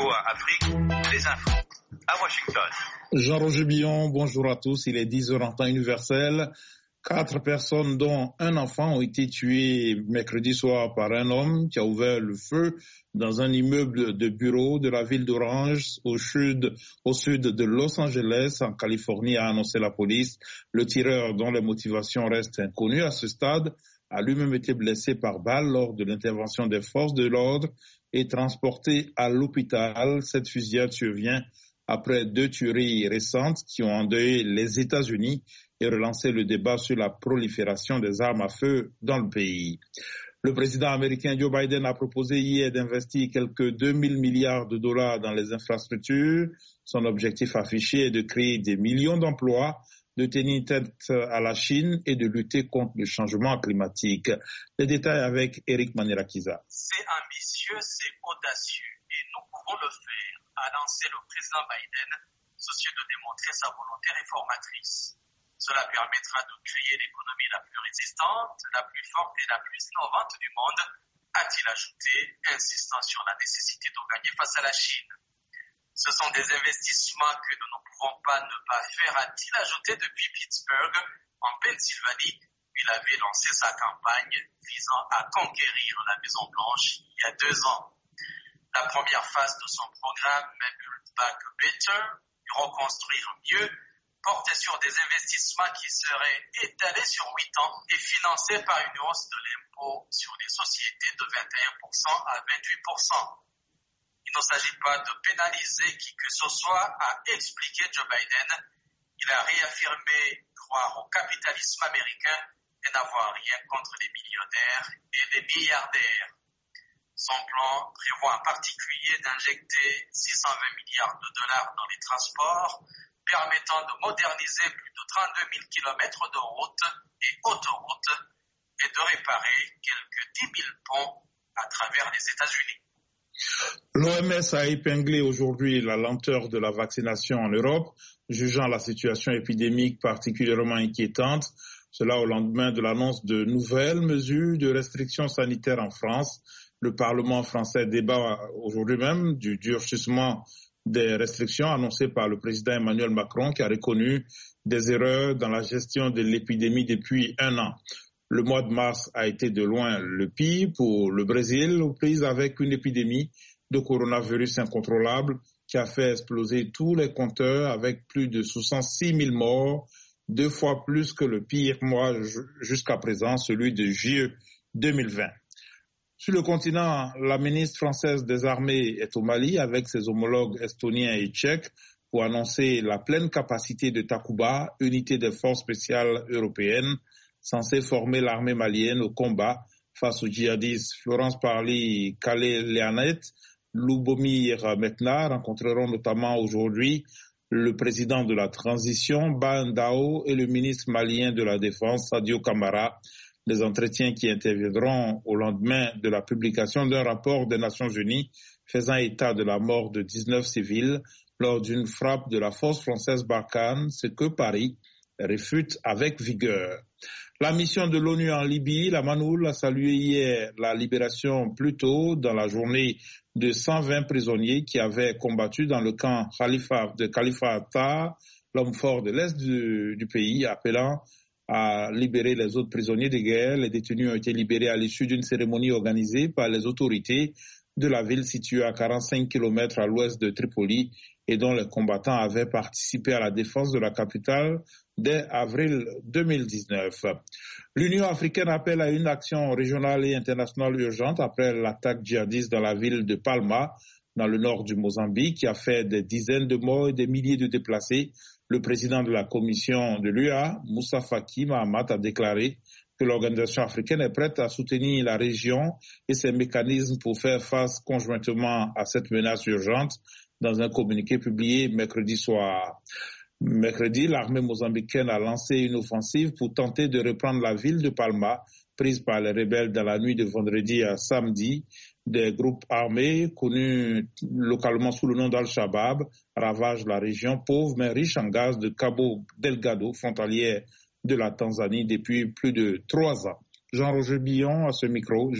VOA Afrique, les infos à Washington. Jean-Roger Billon, bonjour à tous. Il est 10h en temps universel. 4 personnes, dont un enfant, ont été tuées mercredi soir par un homme qui a ouvert le feu dans un immeuble de bureaux de la ville d'Orange, au sud de Los Angeles, en Californie, a annoncé la police. Le tireur, dont les motivations restent inconnues à ce stade, a lui-même été blessé par balle lors de l'intervention des forces de l'ordre et transporté à l'hôpital. Cette fusillade survient après 2 tueries récentes qui ont endeuillé les États-Unis et relancé le débat sur la prolifération des armes à feu dans le pays. Le président américain Joe Biden a proposé hier d'investir quelques 2000 milliards de dollars dans les infrastructures. Son objectif affiché est de créer des millions d'emplois, de tenir tête à la Chine et de lutter contre le changement climatique. Les détails avec Eric Manirakiza. C'est ambitieux, c'est audacieux et nous pouvons le faire, a lancé le président Biden, soucieux de démontrer sa volonté réformatrice. Cela permettra de créer l'économie la plus résistante, la plus forte et la plus innovante du monde, a-t-il ajouté, insistant sur la nécessité de gagner face à la Chine. Ce sont des investissements que nous ne pouvons pas ne pas faire, a-t-il ajouté depuis Pittsburgh, en Pennsylvanie, où il avait lancé sa campagne visant à conquérir la Maison-Blanche il y a 2 ans. La première phase de son programme, Build Back Better, reconstruire mieux, portait sur des investissements qui seraient étalés sur 8 ans et financés par une hausse de l'impôt sur les sociétés de 21% à 28%. Il ne s'agit pas de pénaliser qui que ce soit, a expliqué Joe Biden. Il a réaffirmé croire au capitalisme américain et n'avoir rien contre les millionnaires et les milliardaires. Son plan prévoit en particulier d'injecter 620 milliards de dollars dans les transports, permettant de moderniser plus de 32 000 kilomètres de routes et autoroutes et de réparer quelques 10 000 ponts à travers les États-Unis. L'OMS a épinglé aujourd'hui la lenteur de la vaccination en Europe, jugeant la situation épidémique particulièrement inquiétante. Cela au lendemain de l'annonce de nouvelles mesures de restrictions sanitaires en France. Le Parlement français débat aujourd'hui même du durcissement des restrictions annoncées par le président Emmanuel Macron, qui a reconnu des erreurs dans la gestion de l'épidémie depuis 1 an. Le mois de mars a été de loin le pire pour le Brésil, aux prises avec une épidémie de coronavirus incontrôlable qui a fait exploser tous les compteurs avec plus de 66 000 morts, 2 fois plus que le pire mois jusqu'à présent, celui de juillet 2020. Sur le continent, la ministre française des Armées est au Mali avec ses homologues estoniens et tchèques pour annoncer la pleine capacité de Takuba, unité des forces spéciales européennes, censée former l'armée malienne au combat face aux djihadistes. Florence Parly, Kalé-Léanet, Lubomir Mekna rencontreront notamment aujourd'hui le président de la transition, Ba Ndao, et le ministre malien de la Défense, Sadio Kamara. Les entretiens qui interviendront au lendemain de la publication d'un rapport des Nations Unies faisant état de la mort de 19 civils lors d'une frappe de la force française Barkhane, ce que Paris réfute avec vigueur. La mission de l'ONU en Libye, la MANOUL, a salué hier la libération plus tôt dans la journée de 120 prisonniers qui avaient combattu dans le camp de Khalifa Haftar, l'homme fort de l'Est du pays, appelant à libérer les autres prisonniers de guerre. Les détenus ont été libérés à l'issue d'une cérémonie organisée par les autorités de la ville située à 45 km à l'ouest de Tripoli et dont les combattants avaient participé à la défense de la capitale dès avril 2019. L'Union africaine appelle à une action régionale et internationale urgente après l'attaque djihadiste dans la ville de Palma, dans le nord du Mozambique, qui a fait des dizaines de morts et des milliers de déplacés. Le président de la commission de l'UA, Moussa Faki Mahamat, a déclaré que l'organisation africaine est prête à soutenir la région et ses mécanismes pour faire face conjointement à cette menace urgente dans un communiqué publié mercredi soir. Mercredi, l'armée mozambicaine a lancé une offensive pour tenter de reprendre la ville de Palma, prise par les rebelles dans la nuit de vendredi à samedi. Des groupes armés, connus localement sous le nom d'Al-Shabaab, ravagent la région pauvre mais riche en gaz de Cabo Delgado, frontalière de la Tanzanie, depuis plus de 3 ans. Jean-Roger Billon à ce micro.